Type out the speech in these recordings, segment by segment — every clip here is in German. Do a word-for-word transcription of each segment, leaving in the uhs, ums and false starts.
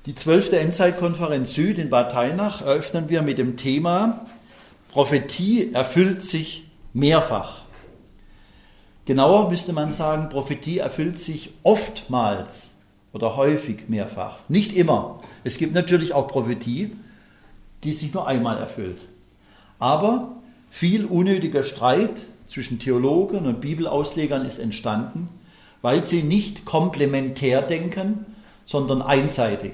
Die zwölfte Endzeitkonferenz Süd in Bad Hainach eröffnen wir mit dem Thema Prophetie erfüllt sich mehrfach. Genauer müsste man sagen, Prophetie erfüllt sich oftmals oder häufig mehrfach. Nicht immer. Es gibt natürlich auch Prophetie, die sich nur einmal erfüllt. Aber viel unnötiger Streit zwischen Theologen und Bibelauslegern ist entstanden, weil sie nicht komplementär denken, sondern einseitig.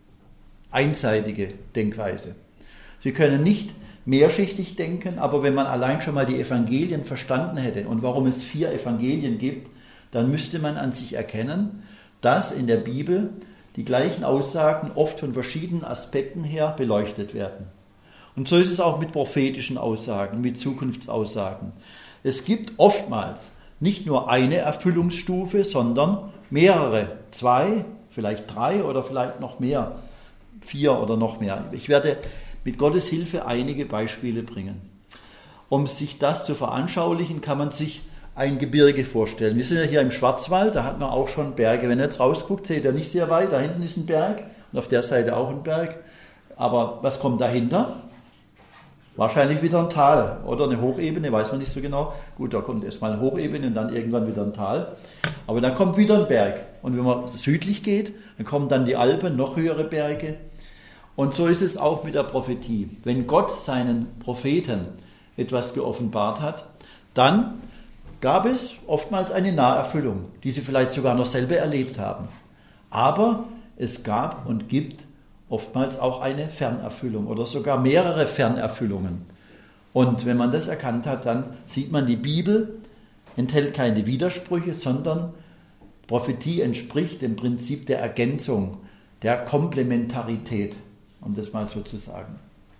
Einseitige Denkweise. Sie können nicht mehrschichtig denken, aber wenn man allein schon mal die Evangelien verstanden hätte und warum es vier Evangelien gibt, dann müsste man an sich erkennen, dass in der Bibel die gleichen Aussagen oft von verschiedenen Aspekten her beleuchtet werden. Und so ist es auch mit prophetischen Aussagen, mit Zukunftsaussagen. Es gibt oftmals nicht nur eine Erfüllungsstufe, sondern mehrere, zwei, vielleicht drei oder vielleicht noch mehr, vier oder noch mehr. Ich werde mit Gottes Hilfe einige Beispiele bringen. Um sich das zu veranschaulichen, kann man sich ein Gebirge vorstellen. Wir sind ja hier im Schwarzwald, da hat man auch schon Berge. Wenn ihr jetzt rausguckt, seht ihr nicht sehr weit, da hinten ist ein Berg und auf der Seite auch ein Berg. Aber was kommt dahinter? Wahrscheinlich wieder ein Tal oder eine Hochebene, weiß man nicht so genau. Gut, da kommt erstmal eine Hochebene und dann irgendwann wieder ein Tal. Aber dann kommt wieder ein Berg. Und wenn man südlich geht, dann kommen dann die Alpen, noch höhere Berge. Und so ist es auch mit der Prophetie. Wenn Gott seinen Propheten etwas geoffenbart hat, dann gab es oftmals eine Naherfüllung, die sie vielleicht sogar noch selber erlebt haben. Aber es gab und gibt oftmals auch eine Fernerfüllung oder sogar mehrere Fernerfüllungen. Und wenn man das erkannt hat, dann sieht man, die Bibel enthält keine Widersprüche, sondern Prophetie entspricht dem Prinzip der Ergänzung, der Komplementarität, um das mal so zu sagen.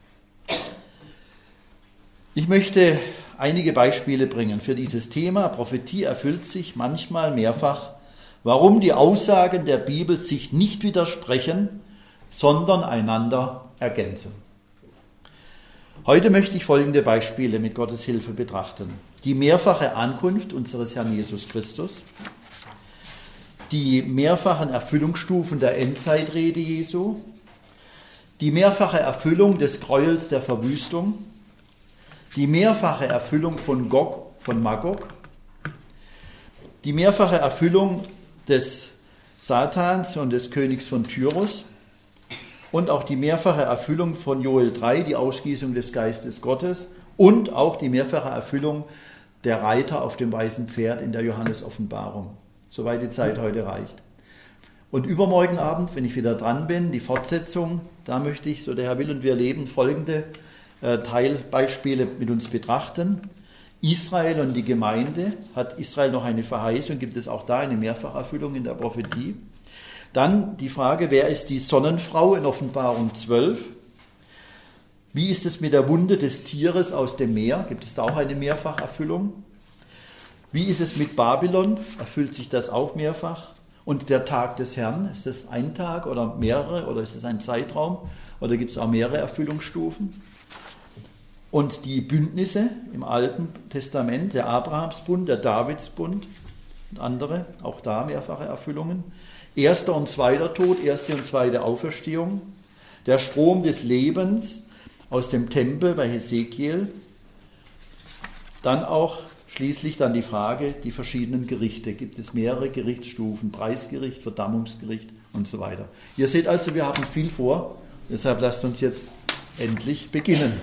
Ich möchte einige Beispiele bringen für dieses Thema. Prophetie erfüllt sich manchmal mehrfach. Warum die Aussagen der Bibel sich nicht widersprechen, sondern einander ergänzen. Heute möchte ich folgende Beispiele mit Gottes Hilfe betrachten. Die mehrfache Ankunft unseres Herrn Jesus Christus, die mehrfachen Erfüllungsstufen der Endzeitrede Jesu, die mehrfache Erfüllung des Gräuels der Verwüstung, die mehrfache Erfüllung von Gog, von Magog, die mehrfache Erfüllung des Satans und des Königs von Tyrus und auch die mehrfache Erfüllung von Joel drei, die Ausgießung des Geistes Gottes und auch die mehrfache Erfüllung der Reiter auf dem weißen Pferd in der Johannes-Offenbarung, soweit die Zeit heute reicht. Und übermorgen Abend, wenn ich wieder dran bin, die Fortsetzung, da möchte ich, so der Herr will und wir leben, folgende äh, Teilbeispiele mit uns betrachten. Israel und die Gemeinde. Hat Israel noch eine Verheißung? Gibt es auch da eine Mehrfacherfüllung in der Prophetie? Dann die Frage, wer ist die Sonnenfrau in Offenbarung zwölf? Wie ist es mit der Wunde des Tieres aus dem Meer? Gibt es da auch eine Mehrfacherfüllung? Wie ist es mit Babylon? Erfüllt sich das auch mehrfach? Und der Tag des Herrn, ist das ein Tag oder mehrere oder ist es ein Zeitraum? Oder gibt es auch mehrere Erfüllungsstufen? Und die Bündnisse im Alten Testament, der Abrahamsbund, der Davidsbund und andere, auch da mehrfache Erfüllungen. Erster und zweiter Tod, erste und zweite Auferstehung. Der Strom des Lebens aus dem Tempel bei Hesekiel. Dann auch schließlich dann die Frage, die verschiedenen Gerichte. Gibt es mehrere Gerichtsstufen, Preisgericht, Verdammungsgericht und so weiter. Ihr seht also, wir haben viel vor, deshalb lasst uns jetzt endlich beginnen.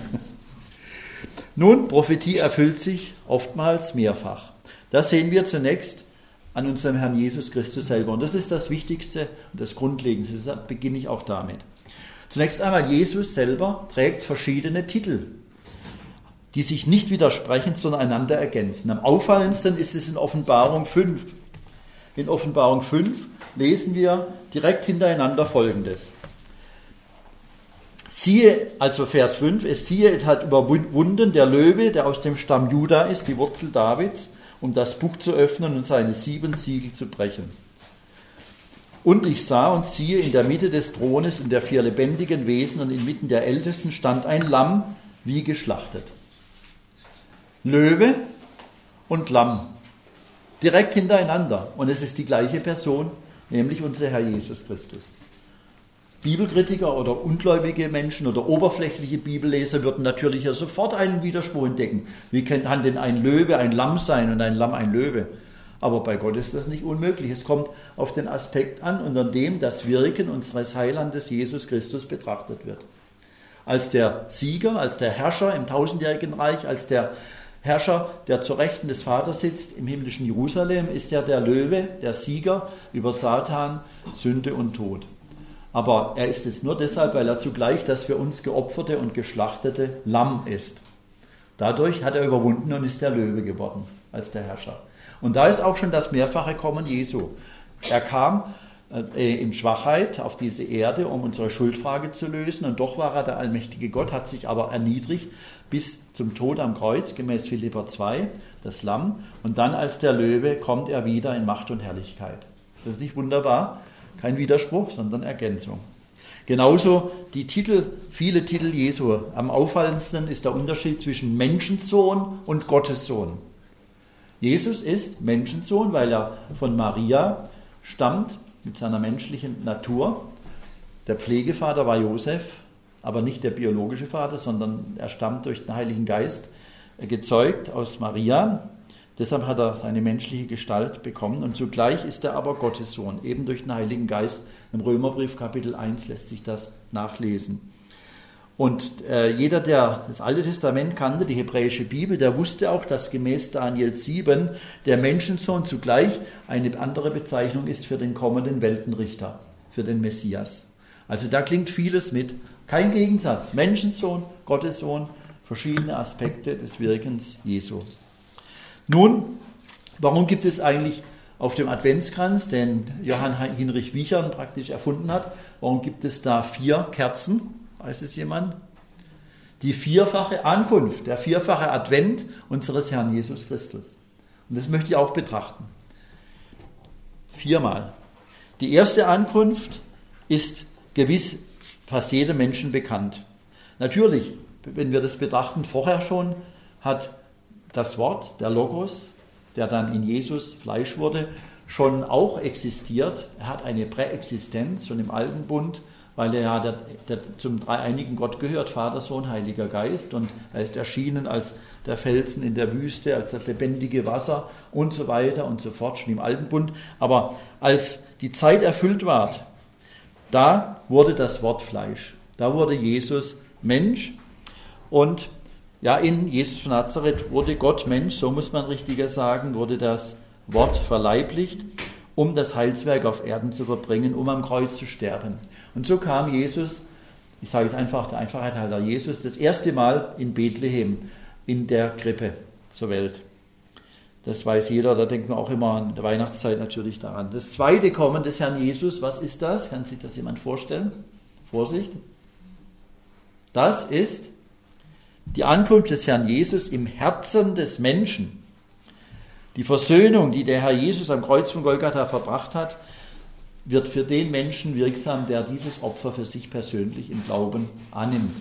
Nun, Prophetie erfüllt sich oftmals mehrfach. Das sehen wir zunächst an unserem Herrn Jesus Christus selber. Und das ist das Wichtigste und das Grundlegendste. Deshalb beginne ich auch damit. Zunächst einmal, Jesus selber trägt verschiedene Titel, die sich nicht widersprechen, sondern einander ergänzen. Am auffallendsten ist es in Offenbarung fünf. In Offenbarung fünf lesen wir direkt hintereinander Folgendes. Siehe, also Vers fünf, es siehe, es hat überwunden der Löwe, der aus dem Stamm Juda ist, die Wurzel Davids, um das Buch zu öffnen und seine sieben Siegel zu brechen. Und ich sah und siehe, in der Mitte des Thrones und der vier lebendigen Wesen und inmitten der Ältesten stand ein Lamm, wie geschlachtet. Löwe und Lamm, direkt hintereinander. Und es ist die gleiche Person, nämlich unser Herr Jesus Christus. Bibelkritiker oder ungläubige Menschen oder oberflächliche Bibelleser würden natürlich ja sofort einen Widerspruch entdecken. Wie kann denn ein Löwe ein Lamm sein und ein Lamm ein Löwe? Aber bei Gott ist das nicht unmöglich. Es kommt auf den Aspekt an, unter dem das Wirken unseres Heilandes Jesus Christus betrachtet wird. Als der Sieger, als der Herrscher im tausendjährigen Reich, als der Herrscher, der zur Rechten des Vaters sitzt im himmlischen Jerusalem, ist er der Löwe, der Sieger über Satan, Sünde und Tod. Aber er ist es nur deshalb, weil er zugleich das für uns geopferte und geschlachtete Lamm ist. Dadurch hat er überwunden und ist der Löwe geworden als der Herrscher. Und da ist auch schon das mehrfache Kommen Jesu. Er kam äh, in Schwachheit auf diese Erde, um unsere Schuldfrage zu lösen. Und doch war er der allmächtige Gott, hat sich aber erniedrigt bis zum Tod am Kreuz, gemäß Philipper zwei, das Lamm. Und dann als der Löwe kommt er wieder in Macht und Herrlichkeit. Ist das nicht wunderbar? Kein Widerspruch, sondern Ergänzung. Genauso die Titel, viele Titel Jesu. Am auffallendsten ist der Unterschied zwischen Menschensohn und Gottessohn. Jesus ist Menschensohn, weil er von Maria stammt, mit seiner menschlichen Natur. Der Pflegevater war Josef, aber nicht der biologische Vater, sondern er stammt durch den Heiligen Geist, gezeugt aus Maria. Deshalb hat er seine menschliche Gestalt bekommen und zugleich ist er aber Gottes Sohn, eben durch den Heiligen Geist. Im Römerbrief Kapitel eins lässt sich das nachlesen. Und äh, jeder, der das Alte Testament kannte, die hebräische Bibel, der wusste auch, dass gemäß Daniel sieben der Menschensohn zugleich eine andere Bezeichnung ist für den kommenden Weltenrichter, für den Messias. Also da klingt vieles mit. Kein Gegensatz. Menschensohn, Gottes Sohn, verschiedene Aspekte des Wirkens Jesu. Nun, warum gibt es eigentlich auf dem Adventskranz, den Johann Hinrich Wichern praktisch erfunden hat, warum gibt es da vier Kerzen? Weiß es jemand? Die vierfache Ankunft, der vierfache Advent unseres Herrn Jesus Christus. Und das möchte ich auch betrachten. Viermal. Die erste Ankunft ist gewiss fast jedem Menschen bekannt. Natürlich, wenn wir das betrachten, vorher schon hat das Wort, der Logos, der dann in Jesus Fleisch wurde, schon auch existiert. Er hat eine Präexistenz schon im Alten Bund, weil er ja der, der zum dreieinigen Gott gehört, Vater, Sohn, Heiliger Geist. Und er ist erschienen als der Felsen in der Wüste, als das lebendige Wasser und so weiter und so fort, schon im Alten Bund. Aber als die Zeit erfüllt war, da wurde das Wort Fleisch. Da wurde Jesus Mensch und ja, in Jesus von Nazareth wurde Gott Mensch, so muss man richtiger sagen, wurde das Wort verleiblicht, um das Heilswerk auf Erden zu verbringen, um am Kreuz zu sterben. Und so kam Jesus, ich sage es einfach, der Einfachheit halber, Jesus das erste Mal in Bethlehem, in der Krippe zur Welt. Das weiß jeder, da denkt man auch immer an der Weihnachtszeit natürlich daran. Das zweite Kommen des Herrn Jesus, was ist das? Kann sich das jemand vorstellen? Vorsicht. Das ist die Ankunft des Herrn Jesus im Herzen des Menschen. Die Versöhnung, die der Herr Jesus am Kreuz von Golgatha verbracht hat, wird für den Menschen wirksam, der dieses Opfer für sich persönlich im Glauben annimmt.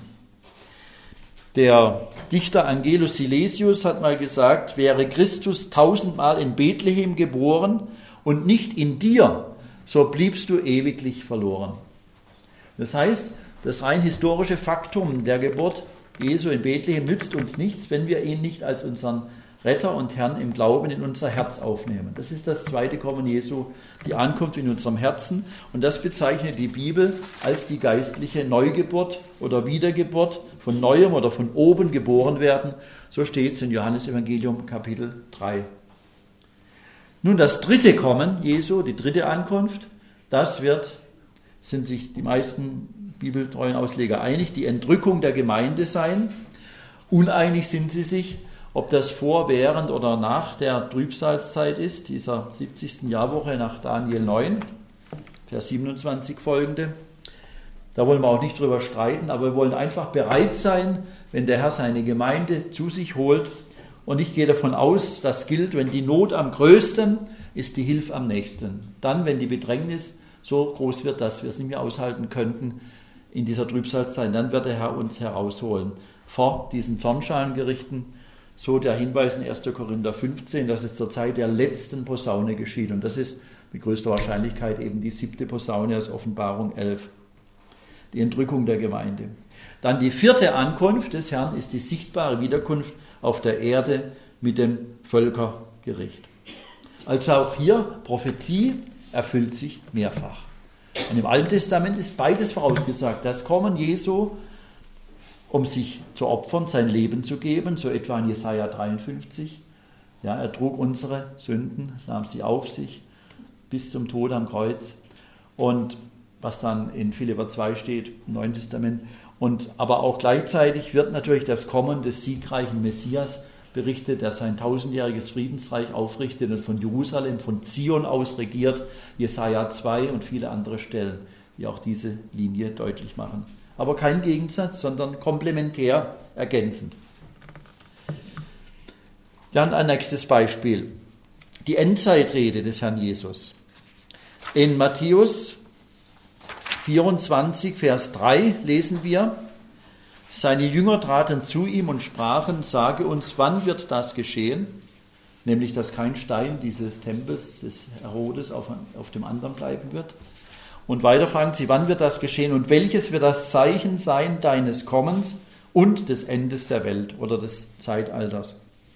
Der Dichter Angelus Silesius hat mal gesagt, wäre Christus tausendmal in Bethlehem geboren und nicht in dir, so bliebst du ewiglich verloren. Das heißt, das rein historische Faktum der Geburt Jesu in Bethlehem nützt uns nichts, wenn wir ihn nicht als unseren Retter und Herrn im Glauben in unser Herz aufnehmen. Das ist das zweite Kommen Jesu, die Ankunft in unserem Herzen. Und das bezeichnet die Bibel als die geistliche Neugeburt oder Wiedergeburt, von Neuem oder von oben geboren werden. So steht es in Johannesevangelium Kapitel drei. Nun das dritte Kommen Jesu, die dritte Ankunft, das wird, sind sich die meisten bibeltreuen Ausleger einig, die Entrückung der Gemeinde sein. Uneinig sind sie sich, ob das vor, während oder nach der Trübsalzeit ist, dieser siebzigsten Jahrwoche nach Daniel neun, Vers siebenundzwanzig folgende. Da wollen wir auch nicht drüber streiten, aber wir wollen einfach bereit sein, wenn der Herr seine Gemeinde zu sich holt. Und ich gehe davon aus, das gilt, wenn die Not am größten ist, die Hilfe am nächsten. Dann, wenn die Bedrängnis so groß wird, dass wir es nicht mehr aushalten könnten in dieser Trübsalzeit, dann wird der Herr uns herausholen. Vor diesen Zornschalengerichten, so der Hinweis in erster Korinther fünfzehn, dass es zur Zeit der letzten Posaune geschieht. Und das ist mit größter Wahrscheinlichkeit eben die siebte Posaune aus Offenbarung elf. die Entrückung der Gemeinde. Dann die vierte Ankunft des Herrn ist die sichtbare Wiederkunft auf der Erde mit dem Völkergericht. Also auch hier, Prophetie erfüllt sich mehrfach. Und im Alten Testament ist beides vorausgesagt. Das Kommen Jesu, um sich zu opfern, sein Leben zu geben, so etwa in Jesaja dreiundfünfzig. Ja, er trug unsere Sünden, nahm sie auf sich bis zum Tod am Kreuz. Und was dann in Philipper zwei steht, im Neuen Testament. Und aber auch gleichzeitig wird natürlich das Kommen des siegreichen Messias berichtet, der sein tausendjähriges Friedensreich aufrichtet und von Jerusalem, von Zion aus regiert. Jesaja zwei und viele andere Stellen, die auch diese Linie deutlich machen. Aber kein Gegensatz, sondern komplementär ergänzend. Dann ein nächstes Beispiel. Die Endzeitrede des Herrn Jesus. In Matthäus vierundzwanzig, Vers drei lesen wir: Seine Jünger traten zu ihm und sprachen: Sage uns, wann wird das geschehen? Nämlich, dass kein Stein dieses Tempels des Herodes auf, auf dem anderen bleiben wird. Und weiter fragen sie: Wann wird das geschehen und welches wird das Zeichen sein deines Kommens und des Endes der Welt oder des Zeitalters?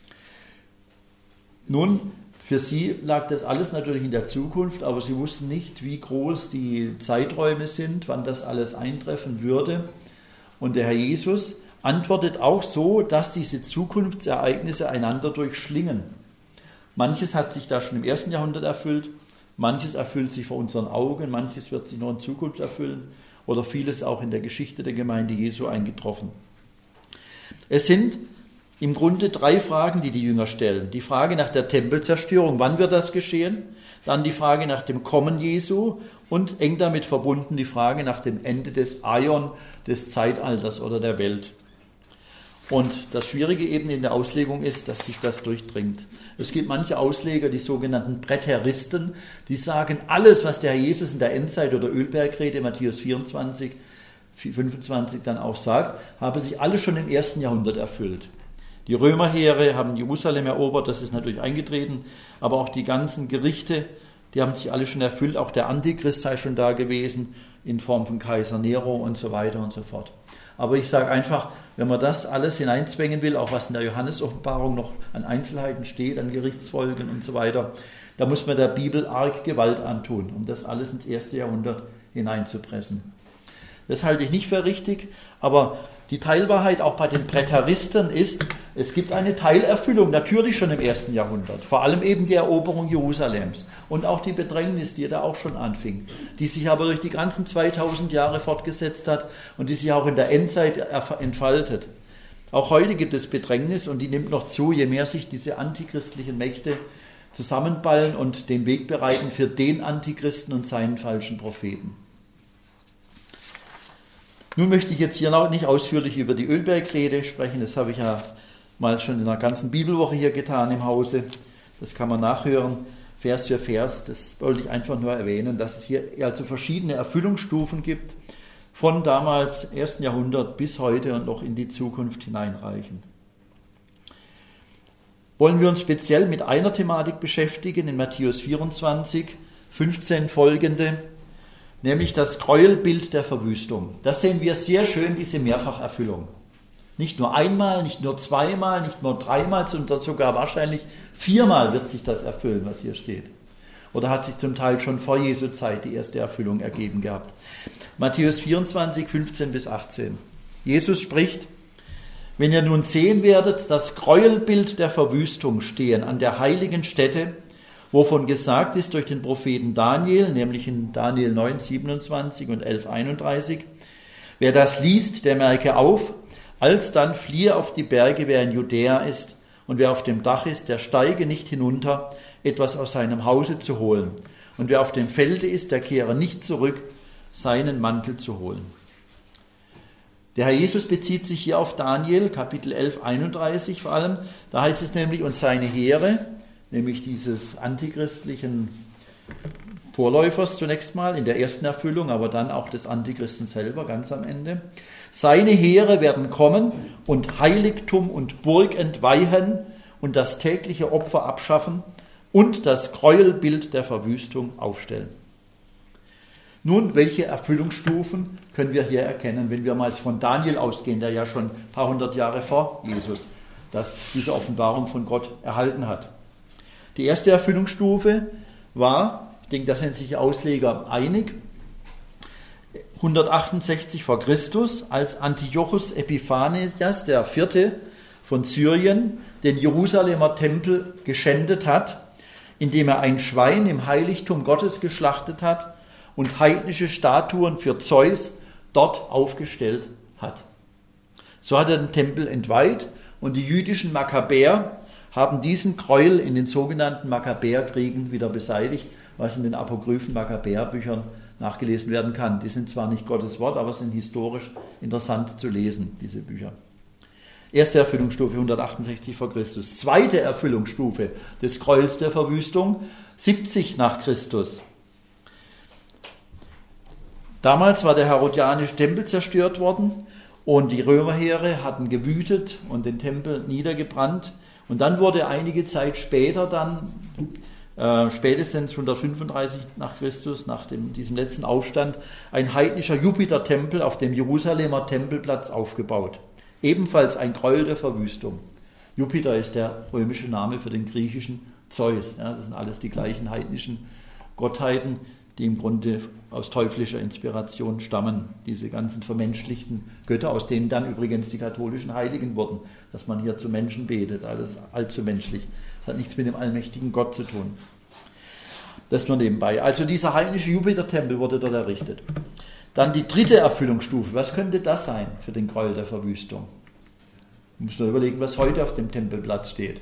Nun, für sie lag das alles natürlich in der Zukunft, aber sie wussten nicht, wie groß die Zeiträume sind, wann das alles eintreffen würde. Und der Herr Jesus antwortet auch so, dass diese Zukunftsereignisse einander durchschlingen. Manches hat sich da schon im ersten Jahrhundert erfüllt, manches erfüllt sich vor unseren Augen, manches wird sich noch in Zukunft erfüllen oder vieles auch in der Geschichte der Gemeinde Jesu eingetroffen. Es sind im Grunde drei Fragen, die die Jünger stellen. Die Frage nach der Tempelzerstörung, wann wird das geschehen? Dann die Frage nach dem Kommen Jesu und eng damit verbunden die Frage nach dem Ende des Aion, des Zeitalters oder der Welt. Und das Schwierige eben in der Auslegung ist, dass sich das durchdringt. Es gibt manche Ausleger, die sogenannten Präteristen, die sagen, alles, was der Herr Jesus in der Endzeit- oder Ölbergrede, Matthäus vierundzwanzig, fünfundzwanzig dann auch sagt, habe sich alles schon im ersten Jahrhundert erfüllt. Die Römerheere haben Jerusalem erobert, das ist natürlich eingetreten, aber auch die ganzen Gerichte, die haben sich alle schon erfüllt, auch der Antichrist sei schon da gewesen, in Form von Kaiser Nero und so weiter und so fort. Aber ich sage einfach, wenn man das alles hineinzwängen will, auch was in der Johannes-Offenbarung noch an Einzelheiten steht, an Gerichtsfolgen und so weiter, da muss man der Bibel arg Gewalt antun, um das alles ins erste Jahrhundert hineinzupressen. Das halte ich nicht für richtig, aber die Teilwahrheit auch bei den Präteristen ist, es gibt eine Teilerfüllung, natürlich schon im ersten Jahrhundert, vor allem eben die Eroberung Jerusalems und auch die Bedrängnis, die da auch schon anfing, die sich aber durch die ganzen zweitausend Jahre fortgesetzt hat und die sich auch in der Endzeit entfaltet. Auch heute gibt es Bedrängnis und die nimmt noch zu, je mehr sich diese antichristlichen Mächte zusammenballen und den Weg bereiten für den Antichristen und seinen falschen Propheten. Nun möchte ich jetzt hier noch nicht ausführlich über die Ölbergrede sprechen, das habe ich ja mal schon in einer ganzen Bibelwoche hier getan im Hause. Das kann man nachhören, Vers für Vers. Das wollte ich einfach nur erwähnen, dass es hier also verschiedene Erfüllungsstufen gibt, von damals ersten Jahrhundert bis heute und noch in die Zukunft hineinreichen. Wollen wir uns speziell mit einer Thematik beschäftigen, in Matthäus vierundzwanzig, fünfzehn folgende, nämlich das Gräuelbild der Verwüstung. Da sehen wir sehr schön diese Mehrfacherfüllung. Nicht nur einmal, nicht nur zweimal, nicht nur dreimal, sondern sogar wahrscheinlich viermal wird sich das erfüllen, was hier steht. Oder hat sich zum Teil schon vor Jesu Zeit die erste Erfüllung ergeben gehabt. Matthäus vierundzwanzig, fünfzehn bis achtzehn. Jesus spricht: Wenn ihr nun sehen werdet, das Gräuelbild der Verwüstung stehen an der heiligen Stätte, wovon gesagt ist durch den Propheten Daniel, nämlich in Daniel neun, siebenundzwanzig und elf, einunddreißig. Wer das liest, der merke auf, alsdann fliehe auf die Berge, wer in Judäa ist, und wer auf dem Dach ist, der steige nicht hinunter, etwas aus seinem Hause zu holen. Und wer auf dem Felde ist, der kehre nicht zurück, seinen Mantel zu holen. Der Herr Jesus bezieht sich hier auf Daniel, Kapitel elf, einunddreißig vor allem. Da heißt es nämlich, und seine Heere, nämlich dieses antichristlichen Vorläufers zunächst mal in der ersten Erfüllung, aber dann auch des Antichristen selber ganz am Ende. Seine Heere werden kommen und Heiligtum und Burg entweihen und das tägliche Opfer abschaffen und das Gräuelbild der Verwüstung aufstellen. Nun, welche Erfüllungsstufen können wir hier erkennen, wenn wir mal von Daniel ausgehen, der ja schon ein paar hundert Jahre vor Jesus das, diese Offenbarung von Gott erhalten hat. Die erste Erfüllungsstufe war, ich denke, da sind sich die Ausleger einig, hundertachtundsechzig vor Christus, als Antiochus Epiphanias, der Vierte von Syrien, den Jerusalemer Tempel geschändet hat, indem er ein Schwein im Heiligtum Gottes geschlachtet hat und heidnische Statuen für Zeus dort aufgestellt hat. So hat er den Tempel entweiht und die jüdischen Makkabäer haben diesen Gräuel in den sogenannten Makkabäerkriegen wieder beseitigt, was in den apokryphen Makkabäerbüchern nachgelesen werden kann. Die sind zwar nicht Gottes Wort, aber sind historisch interessant zu lesen, diese Bücher. Erste Erfüllungsstufe hundertachtundsechzig vor Christus. Zweite Erfüllungsstufe des Gräuels der Verwüstung siebzig nach Christus. Damals war der herodianische Tempel zerstört worden und die Römerheere hatten gewütet und den Tempel niedergebrannt. Und dann wurde einige Zeit später dann, äh, spätestens hundertfünfunddreißig nach Christus, nach dem, diesem letzten Aufstand, ein heidnischer Jupitertempel auf dem Jerusalemer Tempelplatz aufgebaut. Ebenfalls ein Gräuel der Verwüstung. Jupiter ist der römische Name für den griechischen Zeus. Ja, das sind alles die gleichen heidnischen Gottheiten, die im Grunde aus teuflischer Inspiration stammen. Diese ganzen vermenschlichten Götter, aus denen dann übrigens die katholischen Heiligen wurden. Dass man hier zu Menschen betet, alles allzu menschlich. Das hat nichts mit dem allmächtigen Gott zu tun. Das nur nebenbei. Also dieser heidnische Jupitertempel wurde dort errichtet. Dann die dritte Erfüllungsstufe. Was könnte das sein für den Gräuel der Verwüstung? Man muss nur überlegen, was heute auf dem Tempelplatz steht.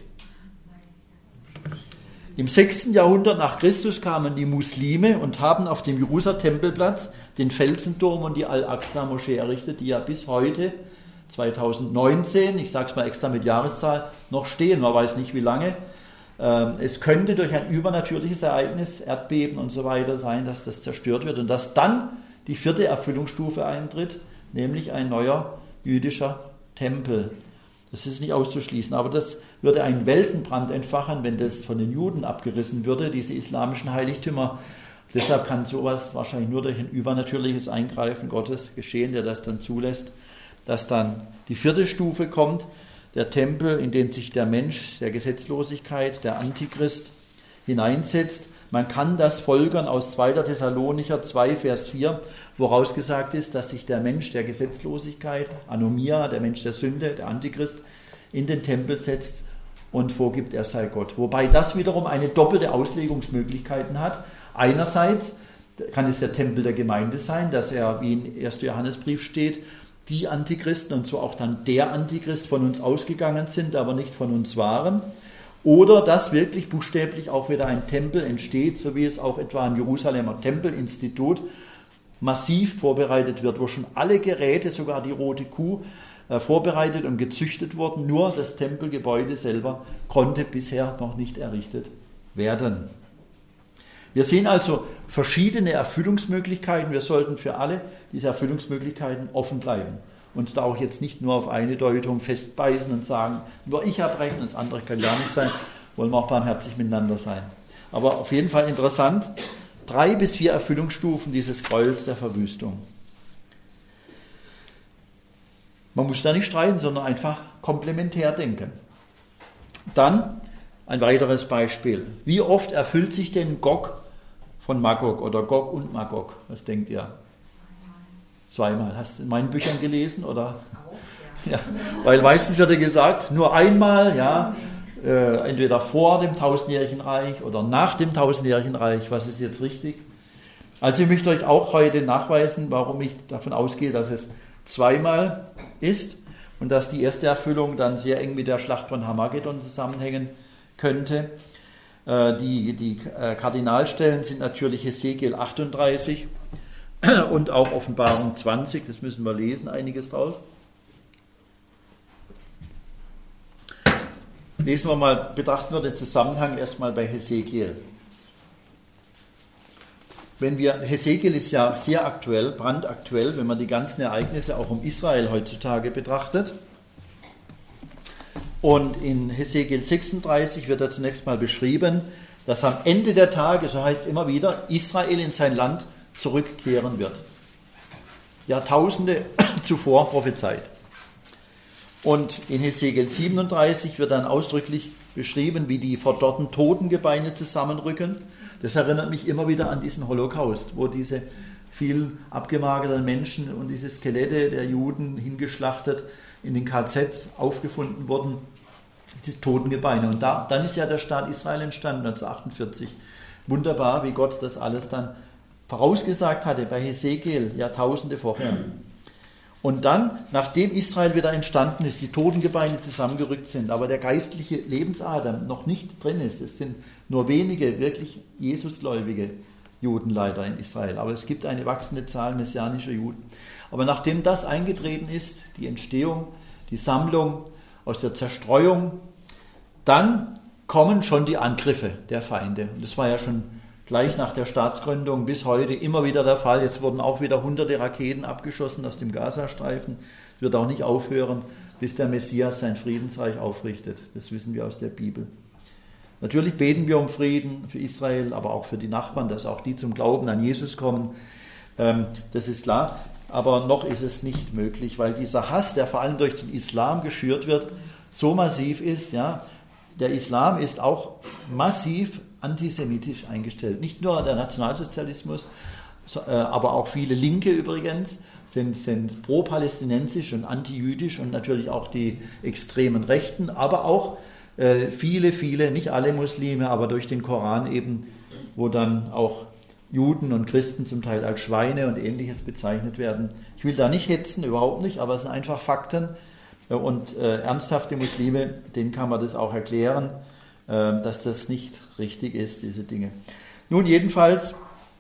Im sechsten Jahrhundert nach Christus kamen die Muslime und haben auf dem Jerusalem-Tempelplatz den Felsenturm und die Al-Aqsa-Moschee errichtet, die ja bis heute, zweitausendneunzehn, ich sage es mal extra mit Jahreszahl, noch stehen. Man weiß nicht, wie lange. Es könnte durch ein übernatürliches Ereignis, Erdbeben und so weiter sein, dass das zerstört wird und dass dann die vierte Erfüllungsstufe eintritt, nämlich ein neuer jüdischer Tempel. Das ist nicht auszuschließen, aber das würde einen Weltenbrand entfachen, wenn das von den Juden abgerissen würde, diese islamischen Heiligtümer. Deshalb kann sowas wahrscheinlich nur durch ein übernatürliches Eingreifen Gottes geschehen, der das dann zulässt, dass dann die vierte Stufe kommt, der Tempel, in den sich der Mensch der Gesetzlosigkeit, der Antichrist hineinsetzt. Man kann das folgern aus zweiter Thessalonicher zwei, Vers vier, woraus gesagt ist, dass sich der Mensch der Gesetzlosigkeit, Anomia, der Mensch der Sünde, der Antichrist, in den Tempel setzt und vorgibt, er sei Gott. Wobei das wiederum eine doppelte Auslegungsmöglichkeiten hat. Einerseits kann es der Tempel der Gemeinde sein, dass er, wie im ersten Johannesbrief steht, die Antichristen und so auch dann der Antichrist von uns ausgegangen sind, aber nicht von uns waren. Oder dass wirklich buchstäblich auch wieder ein Tempel entsteht, so wie es auch etwa am Jerusalemer Tempelinstitut massiv vorbereitet wird, wo schon alle Geräte, sogar die rote Kuh, äh, vorbereitet und gezüchtet wurden. Nur das Tempelgebäude selber konnte bisher noch nicht errichtet werden. Wir sehen also verschiedene Erfüllungsmöglichkeiten. Wir sollten für alle diese Erfüllungsmöglichkeiten offen bleiben. Uns da auch jetzt nicht nur auf eine Deutung festbeißen und sagen, nur ich habe recht und das andere kann gar nicht sein. Wollen wir auch barmherzig miteinander sein. Aber auf jeden Fall interessant, drei bis vier Erfüllungsstufen dieses Gräuels der Verwüstung. Man muss da nicht streiten, sondern einfach komplementär denken. Dann ein weiteres Beispiel. Wie oft erfüllt sich denn Gog von Magog oder Gog und Magog? Was denkt ihr? Zweimal. Hast du in meinen Büchern gelesen, oder? Auch, ja. Ja, weil meistens wird ja gesagt, nur einmal, ja, äh, entweder vor dem tausendjährigen Reich oder nach dem tausendjährigen Reich. Was ist jetzt richtig? Also ich möchte euch auch heute nachweisen, warum ich davon ausgehe, dass es zweimal ist und dass die erste Erfüllung dann sehr eng mit der Schlacht von Harmagedon zusammenhängen könnte. Äh, die die äh, Kardinalstellen sind natürlich Hesekiel achtunddreißig und auch Offenbarung zwanzig, das müssen wir lesen, einiges drauf. Lesen wir mal, betrachten wir den Zusammenhang erstmal bei Hesekiel. Wenn wir, Hesekiel ist ja sehr aktuell, brandaktuell, wenn man die ganzen Ereignisse auch um Israel heutzutage betrachtet. Und in Hesekiel sechsunddreißig wird da zunächst mal beschrieben, dass am Ende der Tage, so heißt es immer wieder, Israel in sein Land zurückkehren wird. Jahrtausende zuvor prophezeit. Und in Hesekiel siebenunddreißig wird dann ausdrücklich beschrieben, wie die verdorrten Totengebeine zusammenrücken. Das erinnert mich immer wieder an diesen Holocaust, wo diese vielen abgemagerten Menschen und diese Skelette der Juden hingeschlachtet in den K Zs aufgefunden wurden, diese Totengebeine. Und da, dann ist ja der Staat Israel entstanden, neunzehnhundertachtundvierzig. Wunderbar, wie Gott das alles dann vorausgesagt hatte bei Hesekiel, Jahrtausende vorher. Und dann, nachdem Israel wieder entstanden ist, die Totengebeine zusammengerückt sind, aber der geistliche Lebensatem noch nicht drin ist, es sind nur wenige wirklich Jesusgläubige Juden leider in Israel, aber es gibt eine wachsende Zahl messianischer Juden. Aber nachdem das eingetreten ist, die Entstehung, die Sammlung aus der Zerstreuung, dann kommen schon die Angriffe der Feinde. Und das war ja schon gleich nach der Staatsgründung bis heute immer wieder der Fall. Jetzt wurden auch wieder hunderte Raketen abgeschossen aus dem Gazastreifen. Es wird auch nicht aufhören, bis der Messias sein Friedensreich aufrichtet. Das wissen wir aus der Bibel. Natürlich beten wir um Frieden für Israel, aber auch für die Nachbarn, dass auch die zum Glauben an Jesus kommen. Das ist klar. Aber noch ist es nicht möglich, weil dieser Hass, der vor allem durch den Islam geschürt wird, so massiv ist. Ja, der Islam ist auch massiv antisemitisch eingestellt. Nicht nur der Nationalsozialismus, aber auch viele Linke übrigens sind, sind pro-palästinensisch und anti-jüdisch und natürlich auch die extremen Rechten, aber auch äh, viele, viele, nicht alle Muslime, aber durch den Koran eben, wo dann auch Juden und Christen zum Teil als Schweine und Ähnliches bezeichnet werden. Ich will da nicht hetzen, überhaupt nicht, aber es sind einfach Fakten und äh, ernsthafte Muslime, denen kann man das auch erklären, dass das nicht richtig ist, diese Dinge. Nun jedenfalls,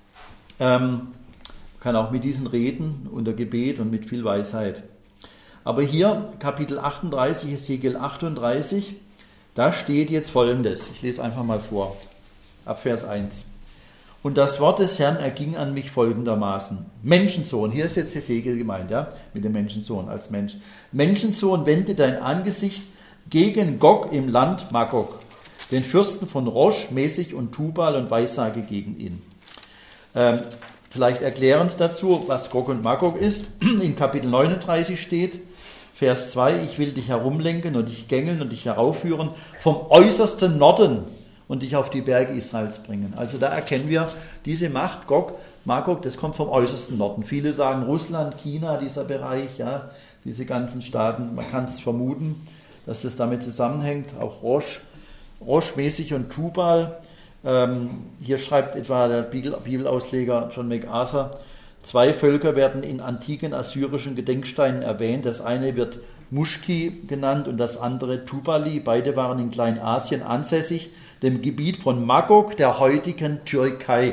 ähm, kann auch mit diesen reden, unter Gebet und mit viel Weisheit. Aber hier, Kapitel achtunddreißig, Hesekiel achtunddreißig, da steht jetzt Folgendes. Ich lese einfach mal vor, ab Vers eins. Und das Wort des Herrn erging an mich folgendermaßen. Menschensohn, hier ist jetzt Hesekiel gemeint, ja, mit dem Menschensohn als Mensch. Menschensohn, wende dein Angesicht gegen Gog im Land Magog, den Fürsten von Rosch, Mesech und Tubal und weissage gegen ihn. Ähm, vielleicht erklärend dazu, was Gog und Magog ist. In Kapitel neununddreißig steht, Vers zwei, ich will dich herumlenken und dich gängeln und dich heraufführen vom äußersten Norden und dich auf die Berge Israels bringen. Also da erkennen wir diese Macht, Gog, Magog, das kommt vom äußersten Norden. Viele sagen Russland, China, dieser Bereich, ja, diese ganzen Staaten, man kann es vermuten, dass das damit zusammenhängt, auch Rosch, Rosch, Mesech und Tubal. Ähm, hier schreibt etwa der Bibelausleger John MacArthur, zwei Völker werden in antiken assyrischen Gedenksteinen erwähnt. Das eine wird Muschki genannt und das andere Tubali. Beide waren in Kleinasien ansässig, dem Gebiet von Magog, der heutigen Türkei.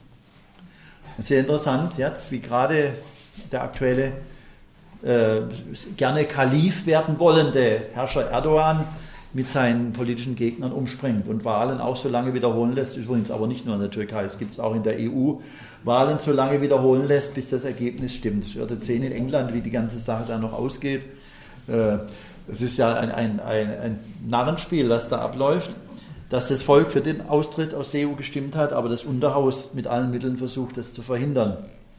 Sehr interessant jetzt, wie gerade der aktuelle, äh, gerne Kalif werden wollende Herrscher Erdogan mit seinen politischen Gegnern umspringt und Wahlen auch so lange wiederholen lässt, übrigens aber nicht nur in der Türkei, es gibt es auch in der E U, Wahlen so lange wiederholen lässt, bis das Ergebnis stimmt. Wir werden sehen in England, wie die ganze Sache da noch ausgeht. Es ist ja ein, ein, ein, ein Narrenspiel, was da abläuft, dass das Volk für den Austritt aus der E U gestimmt hat, aber das Unterhaus mit allen Mitteln versucht, das zu verhindern.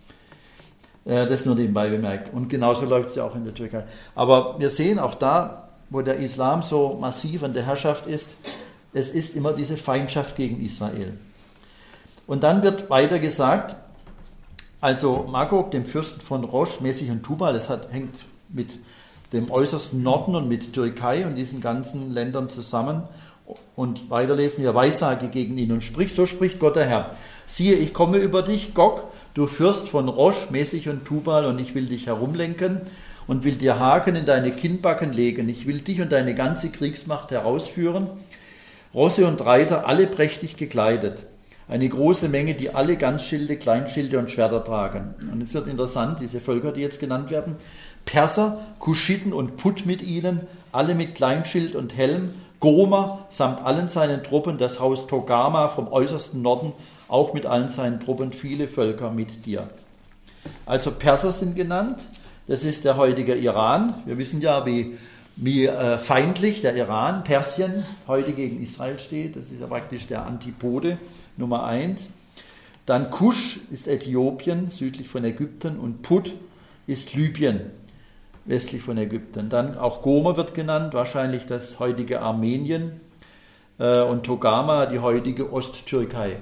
Das nur nebenbei bemerkt. Und genauso läuft es ja auch in der Türkei. Aber wir sehen auch da, wo der Islam so massiv an der Herrschaft ist, es ist immer diese Feindschaft gegen Israel. Und dann wird weiter gesagt, also Magog, dem Fürsten von Rosch, Mesech und Tubal, das hat, hängt mit dem äußersten Norden und mit Türkei und diesen ganzen Ländern zusammen. Und weiter lesen wir, weissage gegen ihn und sprich, so spricht Gott der Herr. Siehe, ich komme über dich, Gog, du Fürst von Rosch, Mesech und Tubal, und ich will dich herumlenken und will dir Haken in deine Kinnbacken legen. Ich will dich und deine ganze Kriegsmacht herausführen, Rosse und Reiter, alle prächtig gekleidet. Eine große Menge, die alle Ganzschilde, Kleinschilde und Schwerter tragen. Und es wird interessant, diese Völker, die jetzt genannt werden, Perser, Kuschiten und Put mit ihnen, alle mit Kleinschild und Helm, Gomer samt allen seinen Truppen, das Haus Togama vom äußersten Norden, auch mit allen seinen Truppen, viele Völker mit dir. Also Perser sind genannt. Das ist der heutige Iran. Wir wissen ja, wie, wie äh, feindlich der Iran, Persien, heute gegen Israel steht. Das ist ja praktisch der Antipode Nummer eins. Dann Kusch ist Äthiopien, südlich von Ägypten, und Put ist Libyen, westlich von Ägypten. Dann auch Gomer wird genannt, wahrscheinlich das heutige Armenien, äh, und Togama, die heutige Osttürkei.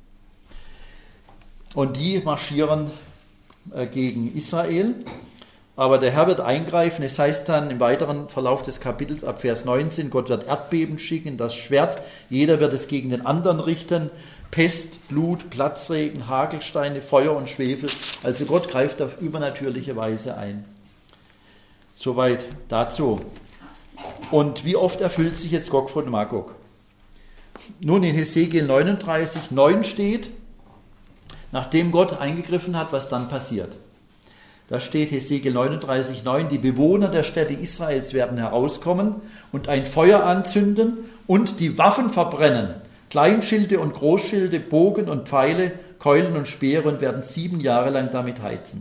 Und die marschieren äh, gegen Israel. Aber der Herr wird eingreifen. Es heißt dann im weiteren Verlauf des Kapitels ab Vers neunzehn, Gott wird Erdbeben schicken, das Schwert, jeder wird es gegen den anderen richten, Pest, Blut, Platzregen, Hagelsteine, Feuer und Schwefel. Also Gott greift auf übernatürliche Weise ein. Soweit dazu. Und wie oft erfüllt sich jetzt Gog von Magog? Nun, in Hesekiel neununddreißig, neun steht, nachdem Gott eingegriffen hat, was dann passiert. Da steht Hesekiel neununddreißig, neun, die Bewohner der Städte Israels werden herauskommen und ein Feuer anzünden und die Waffen verbrennen. Kleinschilde und Großschilde, Bogen und Pfeile, Keulen und Speere und werden sieben Jahre lang damit heizen.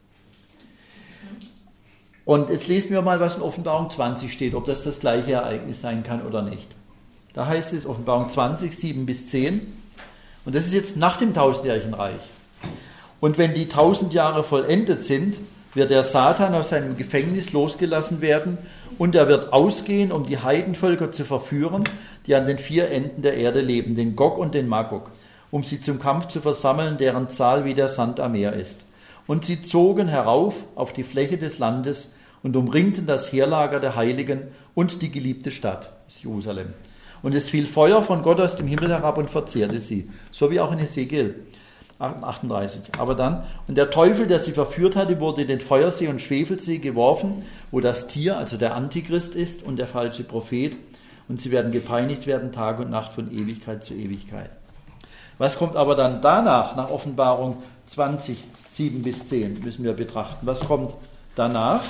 Und jetzt lesen wir mal, was in Offenbarung zwanzig steht, ob das das gleiche Ereignis sein kann oder nicht. Da heißt es Offenbarung zwanzig, sieben bis zehn. Und das ist jetzt nach dem tausendjährigen Reich. Und wenn die tausend Jahre vollendet sind, wird der Satan aus seinem Gefängnis losgelassen werden und er wird ausgehen, um die Heidenvölker zu verführen, die an den vier Enden der Erde leben, den Gog und den Magog, um sie zum Kampf zu versammeln, deren Zahl wie der Sand am Meer ist. Und sie zogen herauf auf die Fläche des Landes und umringten das Heerlager der Heiligen und die geliebte Stadt, Jerusalem. Und es fiel Feuer von Gott aus dem Himmel herab und verzehrte sie, so wie auch in Hesekiel achtunddreißig. Aber dann, und der Teufel, der sie verführt hatte, wurde in den Feuersee und Schwefelsee geworfen, wo das Tier, also der Antichrist ist und der falsche Prophet, und sie werden gepeinigt werden Tag und Nacht von Ewigkeit zu Ewigkeit. Was kommt aber dann danach, nach Offenbarung zwanzig, sieben bis zehn, müssen wir betrachten. Was kommt danach?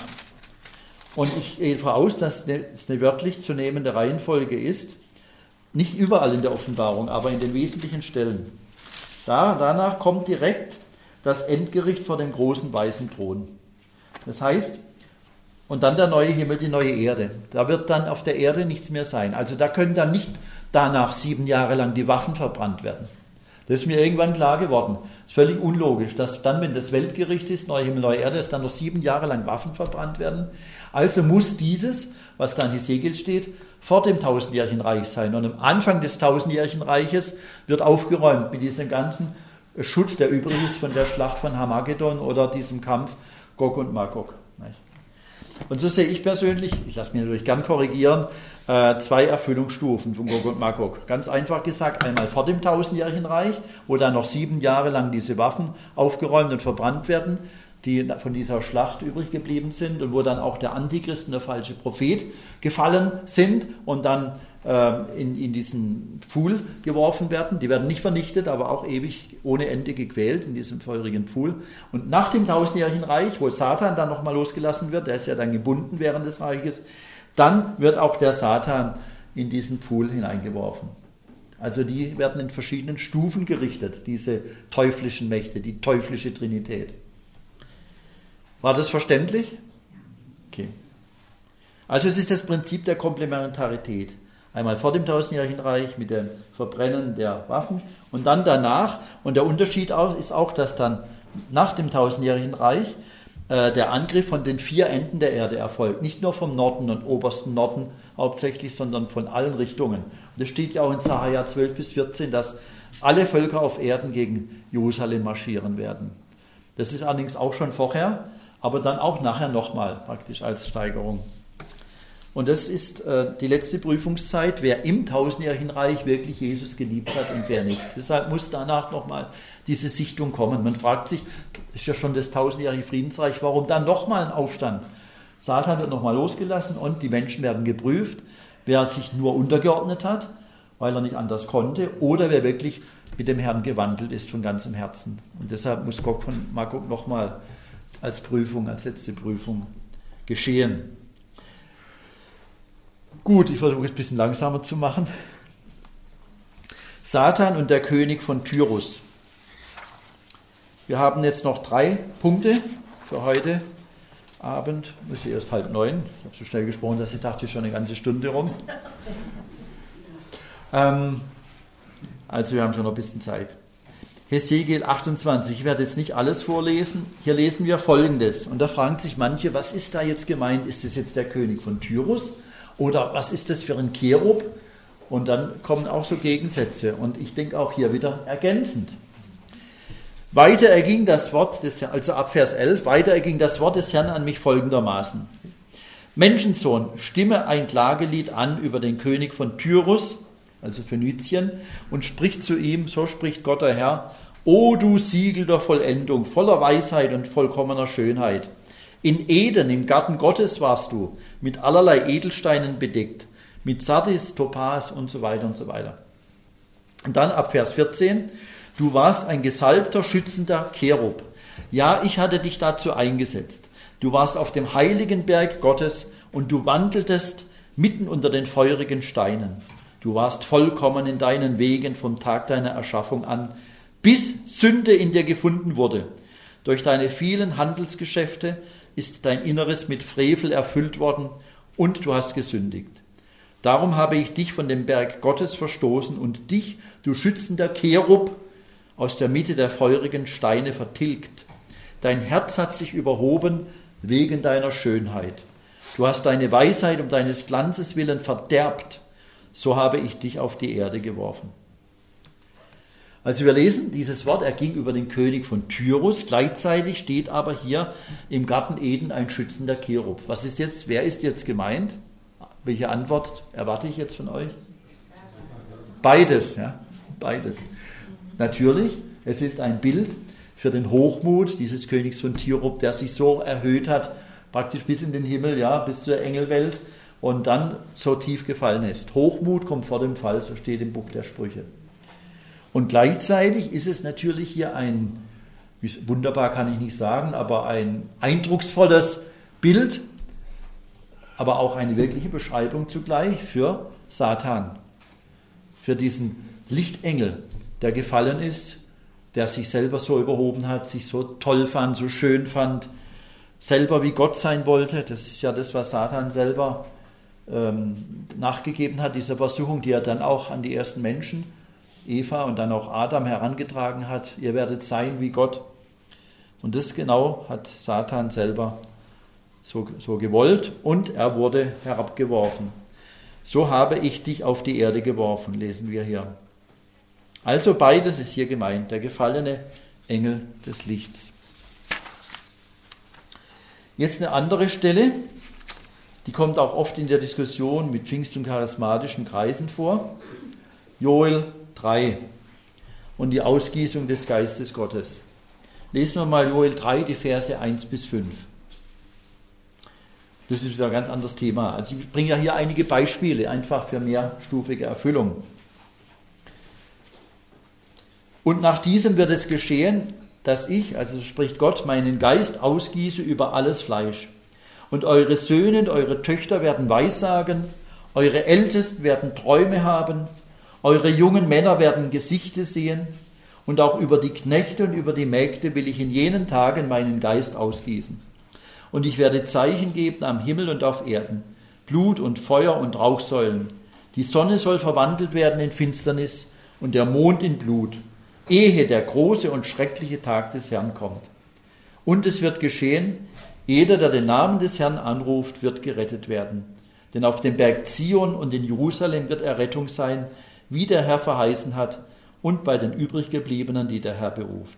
Und ich gehe voraus, dass es eine wörtlich zu nehmende Reihenfolge ist, nicht überall in der Offenbarung, aber in den wesentlichen Stellen. Da, danach kommt direkt das Endgericht vor dem großen weißen Thron. Das heißt, und dann der neue Himmel, die neue Erde. Da wird dann auf der Erde nichts mehr sein. Also da können dann nicht danach sieben Jahre lang die Waffen verbrannt werden. Das ist mir irgendwann klar geworden. Das ist völlig unlogisch, dass dann, wenn das Weltgericht ist, neue Himmel, neue Erde, dass dann noch sieben Jahre lang Waffen verbrannt werden. Also muss dieses, was da in Hesekiel steht, vor dem tausendjährigen Reich sein. Und am Anfang des tausendjährigen Reiches wird aufgeräumt mit diesem ganzen Schutt, der übrig ist von der Schlacht von Harmagedon oder diesem Kampf Gog und Magog. Und so sehe ich persönlich, ich lasse mich natürlich gern korrigieren, zwei Erfüllungsstufen von Gog und Magog. Ganz einfach gesagt, einmal vor dem tausendjährigen Reich, wo dann noch sieben Jahre lang diese Waffen aufgeräumt und verbrannt werden, die von dieser Schlacht übrig geblieben sind und wo dann auch der Antichrist und der falsche Prophet gefallen sind und dann äh, in, in diesen Pfuhl geworfen werden. Die werden nicht vernichtet, aber auch ewig ohne Ende gequält in diesem feurigen Pfuhl. Und nach dem tausendjährigen Reich, wo Satan dann nochmal losgelassen wird, der ist ja dann gebunden während des Reiches, dann wird auch der Satan in diesen Pfuhl hineingeworfen. Also die werden in verschiedenen Stufen gerichtet, diese teuflischen Mächte, die teuflische Trinität. War das verständlich? Okay. Also es ist das Prinzip der Komplementarität. Einmal vor dem tausendjährigen Reich mit dem Verbrennen der Waffen und dann danach. Und der Unterschied ist auch, dass dann nach dem tausendjährigen Reich äh, der Angriff von den vier Enden der Erde erfolgt. Nicht nur vom Norden und obersten Norden hauptsächlich, sondern von allen Richtungen. Und das steht ja auch in Sacharja zwölf bis vierzehn, dass alle Völker auf Erden gegen Jerusalem marschieren werden. Das ist allerdings auch schon vorher, aber dann auch nachher nochmal praktisch als Steigerung. Und das ist äh, die letzte Prüfungszeit, wer im tausendjährigen Reich wirklich Jesus geliebt hat und wer nicht. Deshalb muss danach nochmal diese Sichtung kommen. Man fragt sich, ist ja schon das tausendjährige Friedensreich, warum dann nochmal ein Aufstand? Satan wird nochmal losgelassen und die Menschen werden geprüft, wer sich nur untergeordnet hat, weil er nicht anders konnte, oder wer wirklich mit dem Herrn gewandelt ist von ganzem Herzen. Und deshalb muss Gog von Magog nochmal als Prüfung, als letzte Prüfung geschehen. Gut, ich versuche es ein bisschen langsamer zu machen. Satan und der König von Tyrus. Wir haben jetzt noch drei Punkte für heute Abend. Es ist erst halb neun. Ich habe so schnell gesprochen, dass ich dachte, schon eine ganze Stunde rum. Ähm, also wir haben schon noch ein bisschen Zeit. Hesekiel achtundzwanzig. Ich werde jetzt nicht alles vorlesen. Hier lesen wir Folgendes. Und da fragen sich manche, was ist da jetzt gemeint? Ist das jetzt der König von Tyrus? Oder was ist das für ein Cherub? Und dann kommen auch so Gegensätze. Und ich denke auch hier wieder ergänzend. Weiter erging das Wort des Herrn, also ab Vers elf, weiter erging das Wort des Herrn an mich folgendermaßen. Menschensohn, stimme ein Klagelied an über den König von Tyrus, also Phönizien, und sprich zu ihm, so spricht Gott der Herr, O du Siegel der Vollendung, voller Weisheit und vollkommener Schönheit. In Eden, im Garten Gottes warst du, mit allerlei Edelsteinen bedeckt, mit Sardis, Topaz und so weiter und so weiter. Und dann ab Vers vierzehn, du warst ein gesalbter, schützender Cherub. Ja, ich hatte dich dazu eingesetzt. Du warst auf dem heiligen Berg Gottes und du wandeltest mitten unter den feurigen Steinen. Du warst vollkommen in deinen Wegen vom Tag deiner Erschaffung an, bis Sünde in dir gefunden wurde. Durch deine vielen Handelsgeschäfte ist dein Inneres mit Frevel erfüllt worden und du hast gesündigt. Darum habe ich dich von dem Berg Gottes verstoßen und dich, du schützender Cherub, aus der Mitte der feurigen Steine vertilgt. Dein Herz hat sich überhoben wegen deiner Schönheit. Du hast deine Weisheit um deines Glanzes willen verderbt. So habe ich dich auf die Erde geworfen. Also wir lesen dieses Wort, er ging über den König von Tyrus. Gleichzeitig steht aber hier im Garten Eden ein schützender Cherub. Was ist jetzt, wer ist jetzt gemeint? Welche Antwort erwarte ich jetzt von euch? Beides, ja, beides. Natürlich, es ist ein Bild für den Hochmut dieses Königs von Tyrus, der sich so erhöht hat, praktisch bis in den Himmel, ja, bis zur Engelwelt und dann so tief gefallen ist. Hochmut kommt vor dem Fall, so steht im Buch der Sprüche. Und gleichzeitig ist es natürlich hier ein, wunderbar kann ich nicht sagen, aber ein eindrucksvolles Bild, aber auch eine wirkliche Beschreibung zugleich für Satan, für diesen Lichtengel, der gefallen ist, der sich selber so überhoben hat, sich so toll fand, so schön fand, selber wie Gott sein wollte. Das ist ja das, was Satan selber ähm, nachgegeben hat, diese Versuchung, die er dann auch an die ersten Menschen, Eva und dann auch Adam herangetragen hat. Ihr werdet sein wie Gott. Und das genau hat Satan selber so, so gewollt und er wurde herabgeworfen. So habe ich dich auf die Erde geworfen, lesen wir hier. Also beides ist hier gemeint, der gefallene Engel des Lichts. Jetzt eine andere Stelle, die kommt auch oft in der Diskussion mit Pfingst- und charismatischen Kreisen vor. Joel drei und die Ausgießung des Geistes Gottes. Lesen wir mal Joel drei, die Verse eins bis fünf. Das ist wieder ein ganz anderes Thema. Also ich bringe ja hier einige Beispiele, einfach für mehrstufige Erfüllung. Und nach diesem wird es geschehen, dass ich, also so spricht Gott, meinen Geist ausgieße über alles Fleisch. Und eure Söhne und eure Töchter werden Weissagen, eure Ältesten werden Träume haben, eure jungen Männer werden Gesichter sehen, und auch über die Knechte und über die Mägde will ich in jenen Tagen meinen Geist ausgießen. Und ich werde Zeichen geben am Himmel und auf Erden, Blut und Feuer und Rauchsäulen. Die Sonne soll verwandelt werden in Finsternis und der Mond in Blut, ehe der große und schreckliche Tag des Herrn kommt. Und es wird geschehen, jeder, der den Namen des Herrn anruft, wird gerettet werden. Denn auf dem Berg Zion und in Jerusalem wird Errettung sein, wie der Herr verheißen hat, und bei den übriggebliebenen, die der Herr beruft.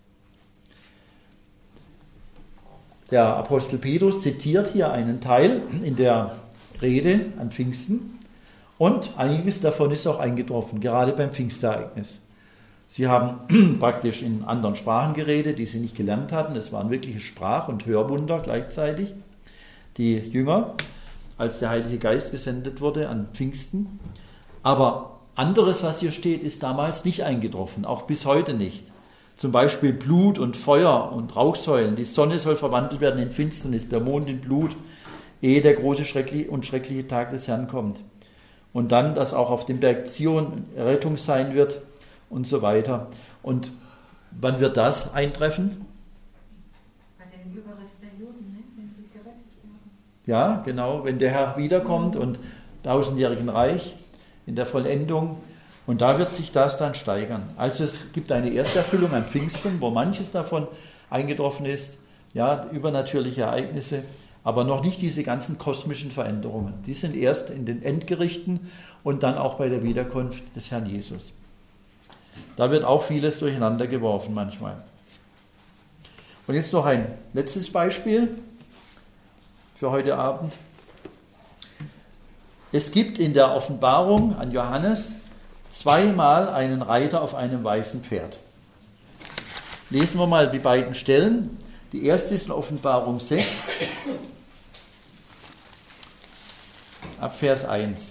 Der Apostel Petrus zitiert hier einen Teil in der Rede an Pfingsten und einiges davon ist auch eingetroffen, gerade beim Pfingstereignis. Sie haben praktisch in anderen Sprachen geredet, die sie nicht gelernt hatten. Es waren wirkliche Sprach- und Hörwunder gleichzeitig. Die Jünger, als der Heilige Geist gesendet wurde an Pfingsten. Aber anderes, was hier steht, ist damals nicht eingetroffen, auch bis heute nicht. Zum Beispiel Blut und Feuer und Rauchsäulen. Die Sonne soll verwandelt werden in Finsternis, der Mond in Blut, ehe der große schreckliche und schreckliche Tag des Herrn kommt. Und dann, dass auch auf dem Berg Zion Rettung sein wird und so weiter. Und wann wird das eintreffen? Bei den Überrest der Juden, ne? Wenn die gerettet werden. Ja, genau, wenn der Herr wiederkommt und tausendjährigen Reich in der Vollendung Und da wird sich das dann steigern. Also es gibt eine Ersterfüllung an Pfingsten, wo manches davon eingetroffen ist, ja, übernatürliche Ereignisse, aber noch nicht diese ganzen kosmischen Veränderungen. Die sind erst in den Endgerichten und dann auch bei der Wiederkunft des Herrn Jesus. Da wird auch vieles durcheinander geworfen manchmal. Und jetzt noch ein letztes Beispiel für heute Abend. Es gibt in der Offenbarung an Johannes zweimal einen Reiter auf einem weißen Pferd. Lesen wir mal die beiden Stellen. Die erste ist in Offenbarung sechs, ab Vers eins.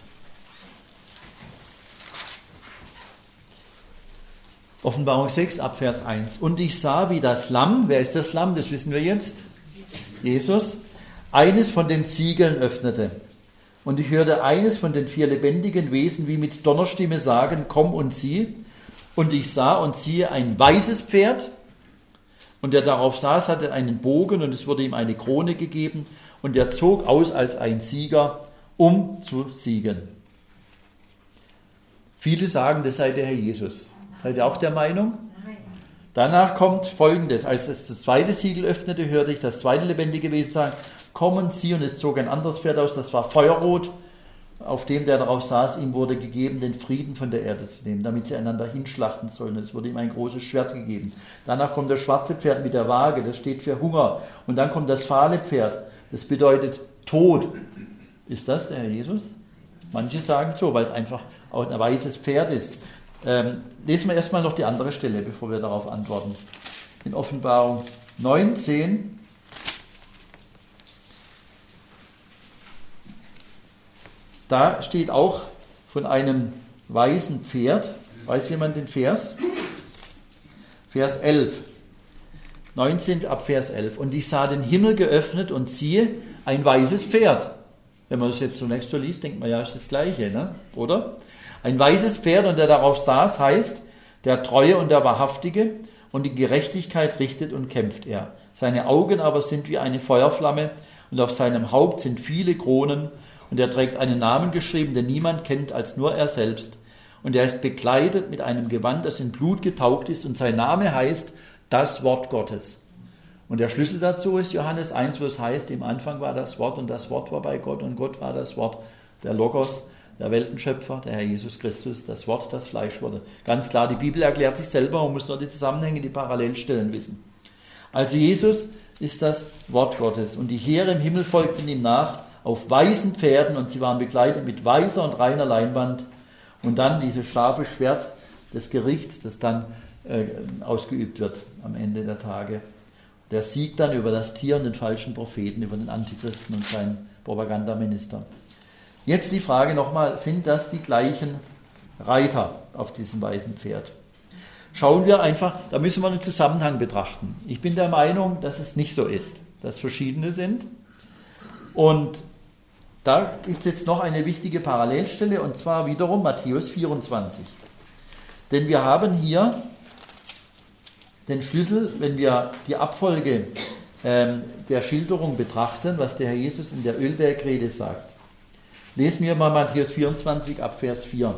Offenbarung sechs, ab Vers eins. Und ich sah, wie das Lamm, wer ist das Lamm, das wissen wir jetzt, Jesus, eines von den Siegeln öffnete. Und ich hörte eines von den vier lebendigen Wesen wie mit Donnerstimme sagen, komm und sieh. Und ich sah und siehe ein weißes Pferd. Und der darauf saß, hatte einen Bogen und es wurde ihm eine Krone gegeben. Und er zog aus als ein Sieger, um zu siegen. Viele sagen, das sei der Herr Jesus. Seid ihr auch der Meinung? Danach kommt Folgendes. Als es das zweite Siegel öffnete, hörte ich das zweite lebendige Wesen sagen, komm und sieh, und es zog ein anderes Pferd aus, das war feuerrot, auf dem der darauf saß, ihm wurde gegeben, den Frieden von der Erde zu nehmen, damit sie einander hinschlachten sollen. Es wurde ihm ein großes Schwert gegeben. Danach kommt das schwarze Pferd mit der Waage, das steht für Hunger. Und dann kommt das fahle Pferd, das bedeutet Tod. Ist das der Herr Jesus? Manche sagen so, weil es einfach auch ein weißes Pferd ist. Ähm, lesen wir erstmal noch die andere Stelle, bevor wir darauf antworten. In Offenbarung neunzehn, da steht auch von einem weißen Pferd. Weiß jemand den Vers? Vers elf. neunzehn ab Vers elf. Und ich sah den Himmel geöffnet und siehe, ein weißes Pferd. Wenn man das jetzt zunächst so liest, denkt man, ja, ist das Gleiche, ne? Oder? Ein weißes Pferd, und der darauf saß, heißt, der Treue und der Wahrhaftige, und die Gerechtigkeit richtet und kämpft er. Seine Augen aber sind wie eine Feuerflamme, und auf seinem Haupt sind viele Kronen, und er trägt einen Namen geschrieben, den niemand kennt als nur er selbst. Und er ist bekleidet mit einem Gewand, das in Blut getaucht ist, und sein Name heißt das Wort Gottes. Und der Schlüssel dazu ist Johannes eins, wo es heißt, im Anfang war das Wort, und das Wort war bei Gott, und Gott war das Wort, der Logos, der Weltenschöpfer, der Herr Jesus Christus, das Wort, das Fleisch wurde. Ganz klar, die Bibel erklärt sich selber, man muss nur die Zusammenhänge, die Parallelstellen wissen. Also Jesus ist das Wort Gottes, und die Heere im Himmel folgten ihm nach auf weißen Pferden, und sie waren bekleidet mit weißer und reiner Leinwand, und dann dieses scharfe Schwert des Gerichts, das dann äh, ausgeübt wird am Ende der Tage. Der Sieg dann über das Tier und den falschen Propheten, über den Antichristen und seinen Propagandaminister. Jetzt die Frage nochmal, sind das die gleichen Reiter auf diesem weißen Pferd? Schauen wir einfach, da müssen wir einen Zusammenhang betrachten. Ich bin der Meinung, dass es nicht so ist, dass verschiedene sind. Und da gibt es jetzt noch eine wichtige Parallelstelle, und zwar wiederum Matthäus vierundzwanzig. Denn wir haben hier den Schlüssel, wenn wir die Abfolge ähm, der Schilderung betrachten, was der Herr Jesus in der Ölbergrede sagt. Lesen wir mal Matthäus vierundzwanzig ab Vers vier.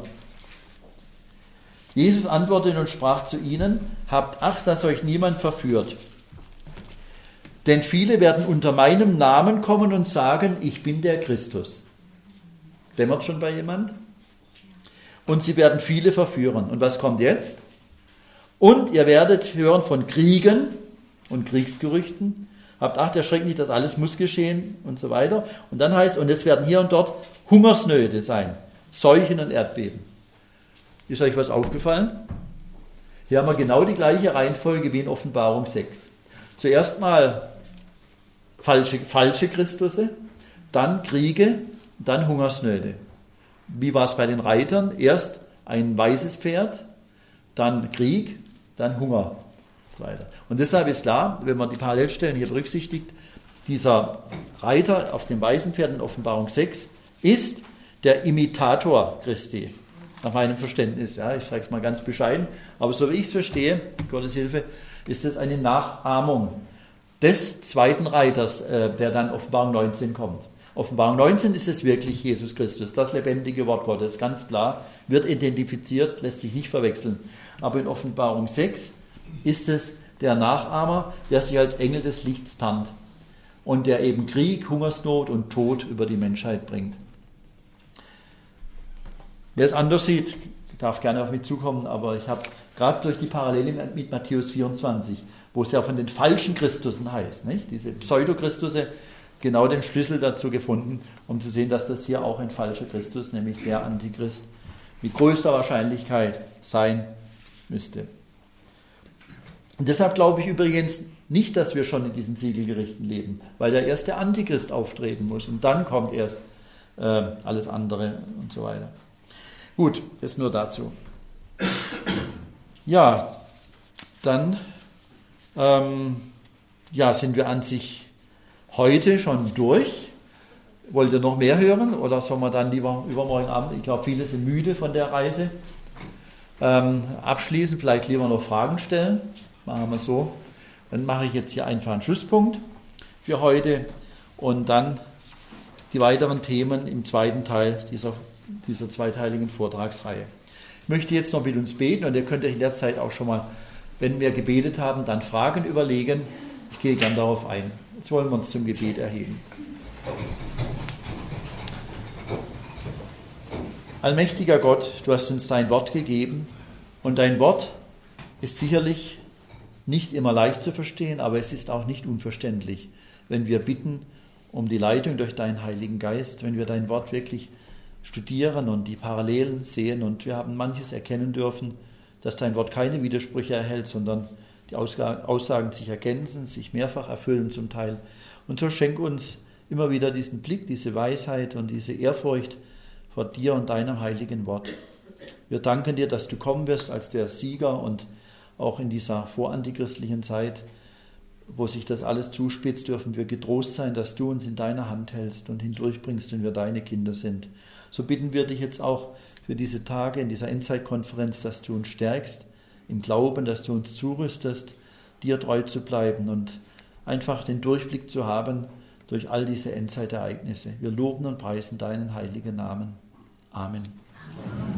Jesus antwortete und sprach zu ihnen, habt Acht, dass euch niemand verführt. Denn viele werden unter meinem Namen kommen und sagen, ich bin der Christus. Dämmert schon bei jemand? Und sie werden viele verführen. Und was kommt jetzt? Und ihr werdet hören von Kriegen und Kriegsgerüchten. Habt Acht, erschreckt nicht, das alles muss geschehen und so weiter. Und dann heißt, und es werden hier und dort Hungersnöte sein, Seuchen und Erdbeben. Ist euch was aufgefallen? Hier haben wir genau die gleiche Reihenfolge wie in Offenbarung sechs. Zuerst mal falsche, falsche Christusse, dann Kriege, dann Hungersnöte. Wie war es bei den Reitern? Erst ein weißes Pferd, dann Krieg, dann Hunger. Und, so weiter. Und deshalb ist klar, wenn man die Parallelstellen hier berücksichtigt, dieser Reiter auf dem weißen Pferd in Offenbarung sechs ist der Imitator Christi. Nach meinem Verständnis, ja, ich sage es mal ganz bescheiden, aber so wie ich es verstehe, Gottes Hilfe, ist es eine Nachahmung des zweiten Reiters, äh, der dann Offenbarung neunzehn kommt. Offenbarung neunzehn ist es wirklich Jesus Christus, das lebendige Wort Gottes, ganz klar, wird identifiziert, lässt sich nicht verwechseln. Aber in Offenbarung sechs ist es der Nachahmer, der sich als Engel des Lichts tarnt und der eben Krieg, Hungersnot und Tod über die Menschheit bringt. Wer es anders sieht, darf gerne auf mich zukommen, aber ich habe gerade durch die Parallele mit Matthäus vierundzwanzig, wo es ja von den falschen Christusen heißt, nicht? Diese Pseudochristusse, genau den Schlüssel dazu gefunden, um zu sehen, dass das hier auch ein falscher Christus, nämlich der Antichrist, mit größter Wahrscheinlichkeit sein müsste. Und deshalb glaube ich übrigens nicht, dass wir schon in diesen Siegelgerichten leben, weil ja erst der Antichrist auftreten muss und dann kommt erst äh, alles andere und so weiter. Gut, das nur dazu. Ja, dann ähm, ja, sind wir an sich heute schon durch. Wollt ihr noch mehr hören oder sollen wir dann lieber übermorgen Abend, ich glaube, viele sind müde von der Reise, ähm, abschließen, vielleicht lieber noch Fragen stellen. Machen wir so. Dann mache ich jetzt hier einfach einen Schlusspunkt für heute und dann die weiteren Themen im zweiten Teil dieser, dieser zweiteiligen Vortragsreihe. Ich möchte jetzt noch mit uns beten und ihr könnt euch in der Zeit auch schon mal, wenn wir gebetet haben, dann Fragen überlegen. Ich gehe gern darauf ein. Jetzt wollen wir uns zum Gebet erheben. Allmächtiger Gott, du hast uns dein Wort gegeben und dein Wort ist sicherlich nicht immer leicht zu verstehen, aber es ist auch nicht unverständlich, wenn wir bitten um die Leitung durch deinen Heiligen Geist, wenn wir dein Wort wirklich studieren und die Parallelen sehen und wir haben manches erkennen dürfen, dass dein Wort keine Widersprüche erhält, sondern die Aussagen sich ergänzen, sich mehrfach erfüllen zum Teil. Und so schenk uns immer wieder diesen Blick, diese Weisheit und diese Ehrfurcht vor dir und deinem heiligen Wort. Wir danken dir, dass du kommen wirst als der Sieger und auch in dieser vorantichristlichen Zeit, wo sich das alles zuspitzt, dürfen wir getrost sein, dass du uns in deiner Hand hältst und hindurchbringst, wenn wir deine Kinder sind. So bitten wir dich jetzt auch für diese Tage in dieser Endzeitkonferenz, dass du uns stärkst im Glauben, dass du uns zurüstest, dir treu zu bleiben und einfach den Durchblick zu haben durch all diese Endzeitereignisse. Wir loben und preisen deinen heiligen Namen. Amen.